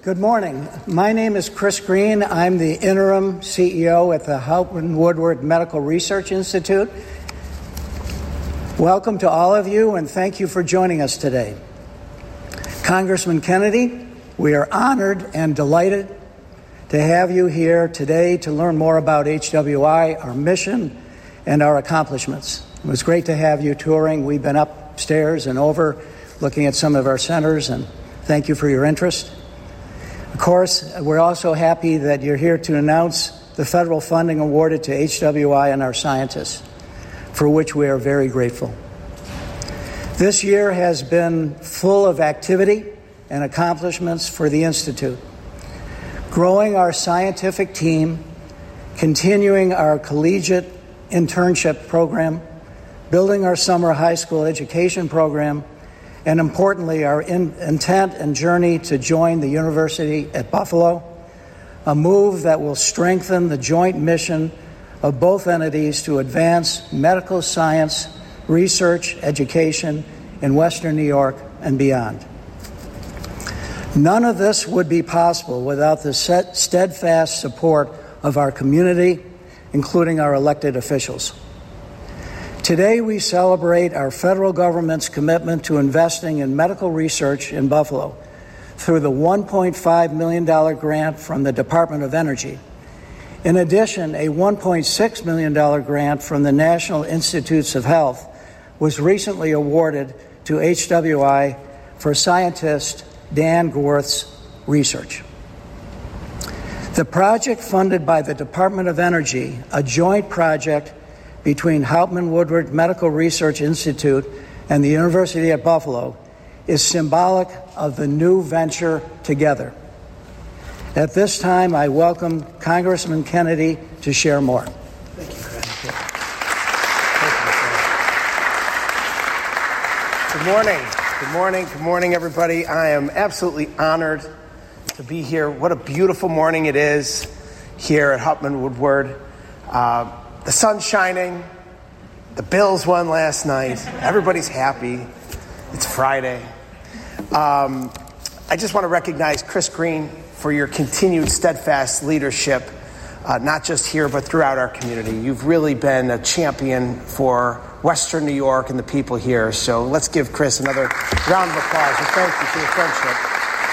Good morning. My name is Chris Green. I'm the interim CEO at the Hauptmann Woodward Medical Research Institute. Welcome to all of you, and thank you for joining us today. Congressman Kennedy, we are honored and delighted to have you here today to learn more about HWI, our mission, and our accomplishments. It was great to have you touring. We've been upstairs and over looking at some of our centers, and thank you for your interest. Of course, we're also happy that you're here to announce the federal funding awarded to HWI and our scientists, for which we are very grateful. This year has been full of activity and accomplishments for the Institute. Growing our scientific team, continuing our collegiate internship program, building our summer high school education program, and importantly, our intent and journey to join the University at Buffalo, a move that will strengthen the joint mission of both entities to advance medical science, research, education in Western New York and beyond. None of this would be possible without the steadfast support of our community, including our elected officials. Today, we celebrate our federal government's commitment to investing in medical research in Buffalo through the $1.5 million grant from the Department of Energy. In addition, a $1.6 million grant from the National Institutes of Health was recently awarded to HWI for scientist Dan Gorth's research. The project funded by the Department of Energy, a joint project between Hauptmann Woodward Medical Research Institute and the University at Buffalo, is symbolic of the new venture together. At this time, I welcome Congressman Kennedy to share more. Thank you, Chris. Good morning. Good morning, everybody. I am absolutely honored to be here. What a beautiful morning it is here at Hauptmann Woodward. The sun's shining. The Bills won last night. Everybody's happy. It's Friday. I just want to recognize Chris Green for your continued steadfast leadership, not just here, but throughout our community. You've really been a champion for Western New York and the people here. So let's give Chris another round of applause and thank you for your friendship.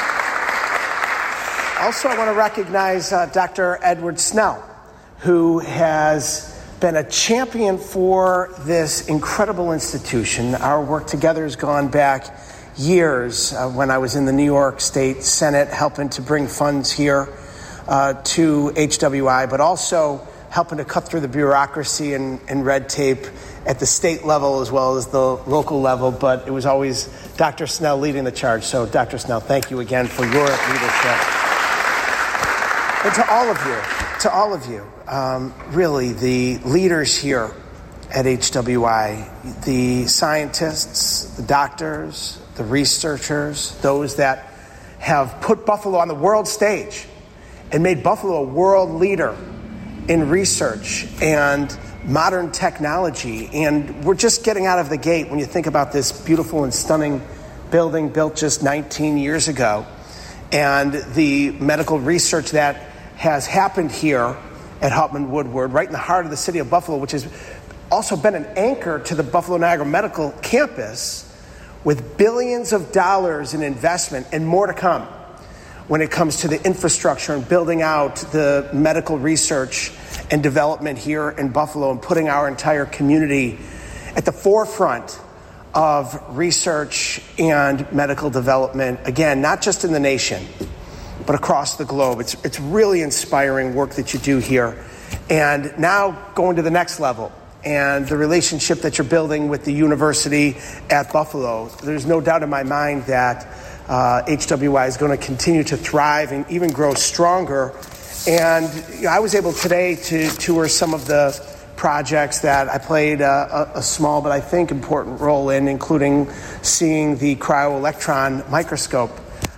Also, I want to recognize Dr. Edward Snell, who has been a champion for this incredible institution. Our work together has gone back years when I was in the New York State Senate helping to bring funds here to HWI, but also helping to cut through the bureaucracy and red tape at the state level as well as the local level. But it was always Dr. Snell leading the charge. So Dr. Snell, thank you again for your leadership. And to all of you, really the leaders here at HWI, the scientists, the doctors, the researchers, those that have put Buffalo on the world stage and made Buffalo a world leader in research and modern technology. And we're just getting out of the gate when you think about this beautiful and stunning building built just 19 years ago and the medical research that has happened here at Hauptmann Woodward, right in the heart of the city of Buffalo, which has also been an anchor to the Buffalo Niagara Medical Campus, with billions of dollars in investment and more to come when it comes to the infrastructure and building out the medical research and development here in Buffalo and putting our entire community at the forefront of research and medical development, again, not just in the nation, but across the globe. It's really inspiring work that you do here. And now going to the next level and the relationship that you're building with the University at Buffalo, there's no doubt in my mind that HWI is going to continue to thrive and even grow stronger. And I was able today to tour some of the projects that I played a small but I think important role in, including seeing the cryo-electron microscope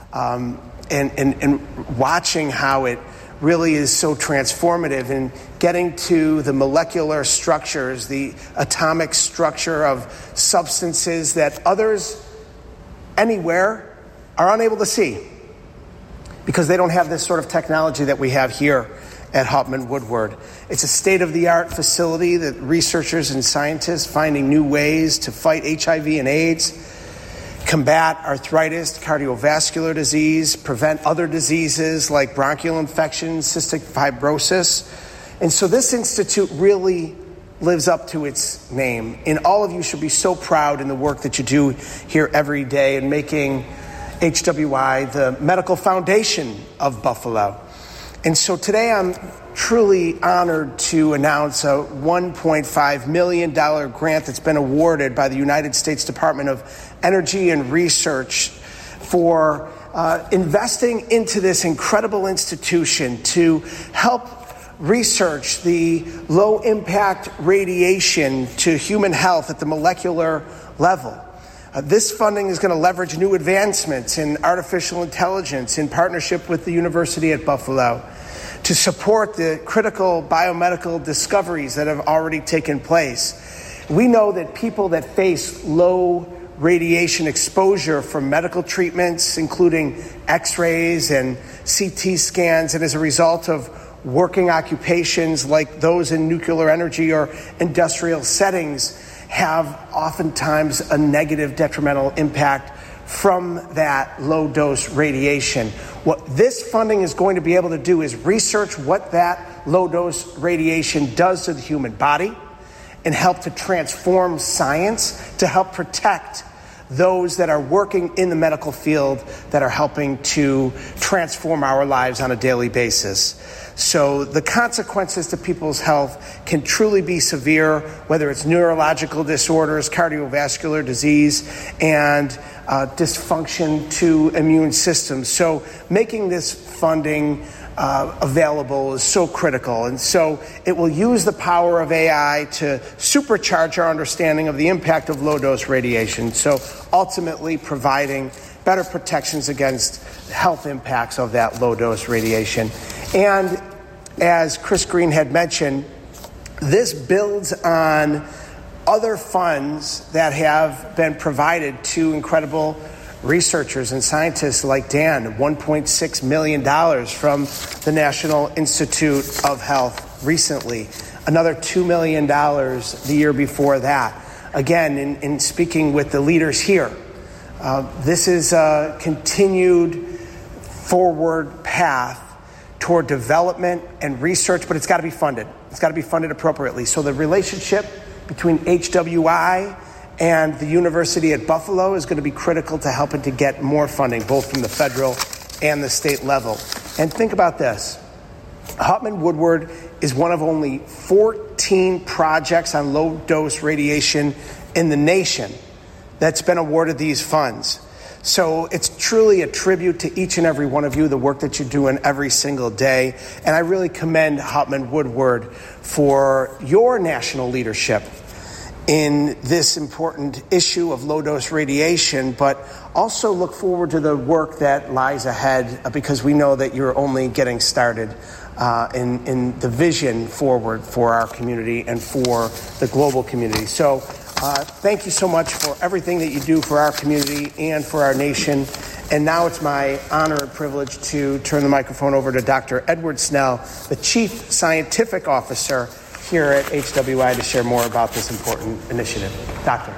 and watching how it really is so transformative in getting to the molecular structures, the atomic structure of substances that others anywhere are unable to see. because they don't have this sort of technology that we have here at Hauptmann Woodward. It's a state-of-the-art facility that researchers and scientists finding new ways to fight HIV and AIDS, combat arthritis, cardiovascular disease, prevent other diseases like bronchial infections, cystic fibrosis. And so this institute really lives up to its name. And all of you should be so proud in the work that you do here every day in making HWI the medical foundation of Buffalo. And so today I'm truly honored to announce a $1.5 million grant that's been awarded by the United States Department of Energy and Research for investing into this incredible institution to help research the low-impact radiation to human health at the molecular level. This funding is going to leverage new advancements in artificial intelligence in partnership with the University at Buffalo to support the critical biomedical discoveries that have already taken place. We know that people that face low radiation exposure from medical treatments, including x-rays and CT scans, and as a result of working occupations like those in nuclear energy or industrial settings, have oftentimes a negative detrimental impact from that low-dose radiation. What this funding is going to be able to do is research what that low-dose radiation does to the human body and help to transform science to help protect those that are working in the medical field that are helping to transform our lives on a daily basis. So the consequences to people's health can truly be severe, whether it's neurological disorders, cardiovascular disease, and dysfunction to immune systems. So making this funding available is so critical. And so it will use the power of AI to supercharge our understanding of the impact of low-dose radiation, so ultimately providing better protections against health impacts of that low-dose radiation. And as Chris Green had mentioned, this builds on other funds that have been provided to incredible researchers and scientists like Dan, $1.6 million from the National Institute of Health recently, another $2 million the year before that. Again, in speaking with the leaders here, this is a continued forward path toward development and research, but it's got to be funded. It's got to be funded appropriately. So the relationship between HWI and the University at Buffalo is going to be critical to helping to get more funding, both from the federal and the state level. And think about this. Hauptmann Woodward is one of only 14 projects on low-dose radiation in the nation that's been awarded these funds. So it's truly a tribute to each and every one of you, the work that you're doing every single day. And I really commend Hauptmann Woodward for your national leadership in this important issue of low-dose radiation, but also look forward to the work that lies ahead, because we know that you're only getting started in the vision forward for our community and for the global community. So thank you so much for everything that you do for our community and for our nation. And now it's my honor and privilege to turn the microphone over to Dr. Edward Snell, the Chief Scientific Officer here at HWI, to share more about this important initiative. Doctor.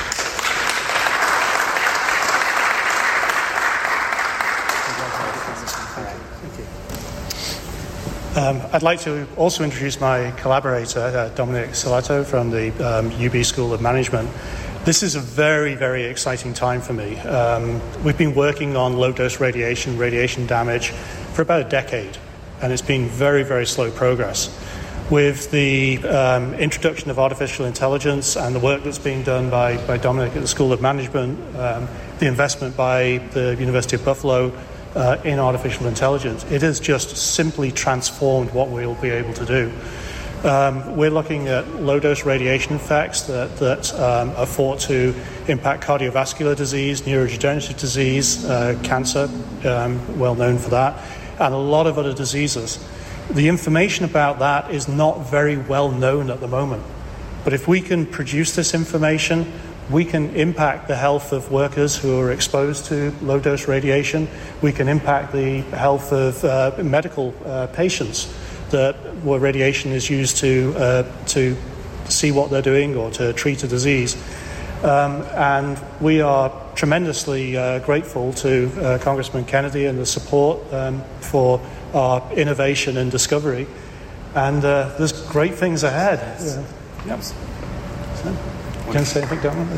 I'd like to also introduce my collaborator, Dominic Saletto from the UB School of Management. This is a very, very exciting time for me. We've been working on low-dose radiation damage for about a decade, and it's been very, very slow progress. With the introduction of artificial intelligence and the work that's being done by Dominic at the School of Management, the investment by the University of Buffalo in artificial intelligence, it has just simply transformed what we'll be able to do. We're looking at low-dose radiation effects that are thought to impact cardiovascular disease, neurodegenerative disease, cancer, well known for that, and a lot of other diseases. The information about that is not very well known at the moment. But if we can produce this information, we can impact the health of workers who are exposed to low-dose radiation. We can impact the health of medical patients where radiation is used to see what they're doing or to treat a disease. And we are tremendously grateful to Congressman Kennedy and the support for our innovation and discovery. And there's great things ahead. Yep. So, you can say anything, Donald?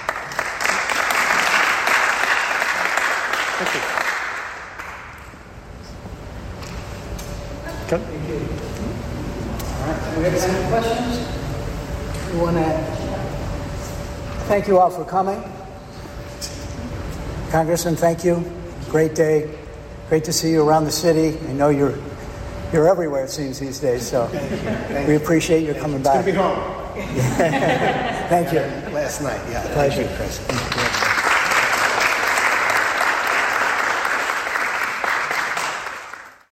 Thank you. Okay. All right. Do we have any questions? We want to thank you all for coming. Congressman, thank you. Great day. Great to see you around the city. I know you're everywhere, it seems, these days, so we appreciate your coming back. It's going to be home. Thank you. Last night, yeah. Pleasure. Thank you, Chris.